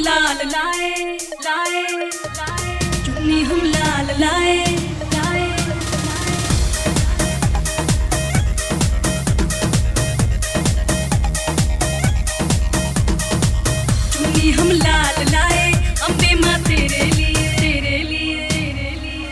लाल लाए लाए लाए, चुन्नी हम लाल लाए लाए लाए। चुन्नी हम लाल लाए अम्बे माँ तेरे लिए तेरे लिए तेरे लिए।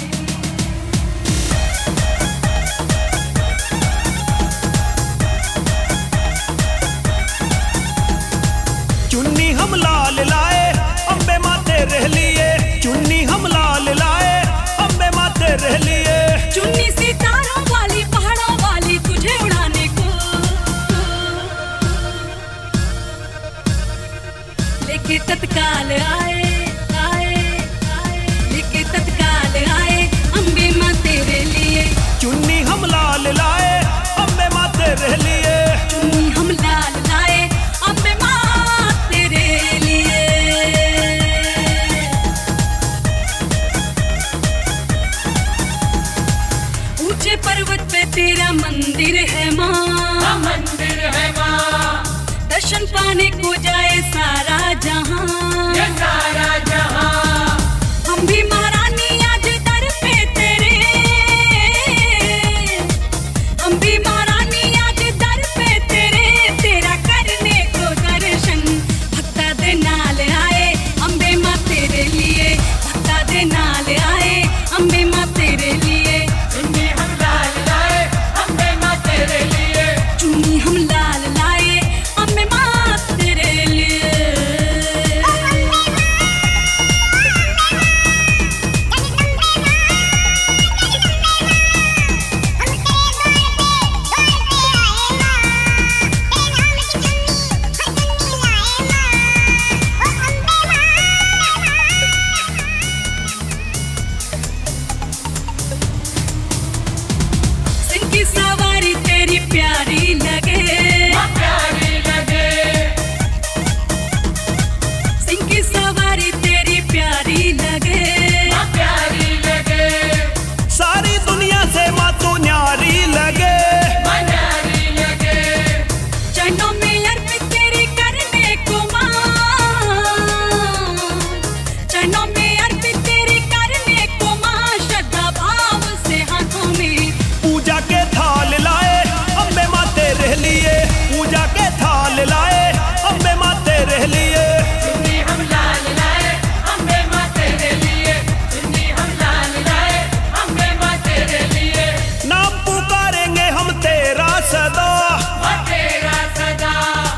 चुन्नी हम लाल लाए अम्बे माँ तेरे लिए, चुन्नी हम लाल लाए अम्बे माँ तेरे लिए। चुन्नी सितारों वाली पहाड़ों वाली तुझे उड़ाने को, लेके तत्काल आए आए आए, लेके तत्काल आए अम्बे माँ तेरे लिए। चुन्नी हम लाल लाए अम्बे माँ तेरे लिए, चुन्नी हम लाल लाए अम्बे माँ तेरे लिए। ऊंचे पर्वत पे तेरा मंदिर है माँ, मंदिर है माँ, दर्शन पाने को जाए सारा जहां, ये सारा जहां। हम भी महारानी आज दर पे तेरे, हम भी महारानी आज दर पे तेरे, तेरा करने को दर्शन। भक्ता दे नाल आए अम्बे माँ तेरे लिए, भक्ता दे नाल आए अम्बे माँ तेरे लिए। चुन्नी हम लाल लाए अम्बे माँ तेरे लिए, चुन्नी हम लाल लाए अम्बे माँ तेरे लिए। सिंह की सवारी तेरी प्यारी लगे, माँ प्यारी लगे। सिंह की सवारी तेरी प्यारी लगे। माँ प्यारी लगे, सारी दुनिया से माँ तू न्यारी लगे। माँ न्यारी लगे। चरणों में अर्पित तेरी करने को माँ, चरणों में अर्पित तेरी करने को माँ, श्रद्धा भाव से हाथों में पूजा के थाल लाए अम्बे माँ तेरे लिए, पूजा के थाल लाए अम्बे माँ तेरे लिए। चुन्नी हम लाल लाए अम्बे माँ तेरे लिए, चुन्नी हम लाल लाए अम्बे माँ तेरे लिए। नाम पुकारेंगे हम तेरा सदा, माँ तेरा सदा,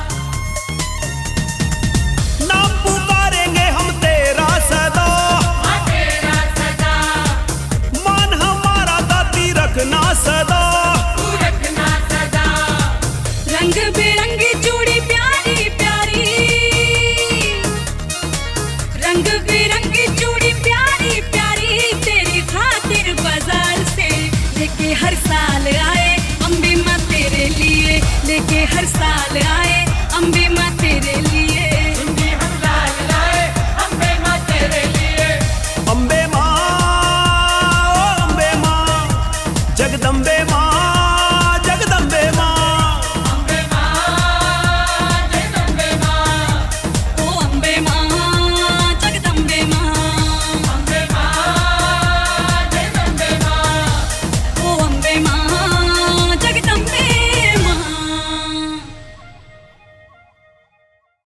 नाम पुकारेंगे हम तेरा सदा। माँ तेरा सदा, मान हमारा दाती रखना सदा। तू रखना सदा। रंग बिरंगी चूड़ी प्यारी प्यारी, रंग बिरंगी चूड़ी प्यारी प्यारी, तेरी खातिर बाजार से लेके हर साल आए अम्बे माँ तेरे लिए, लेके हर साल आए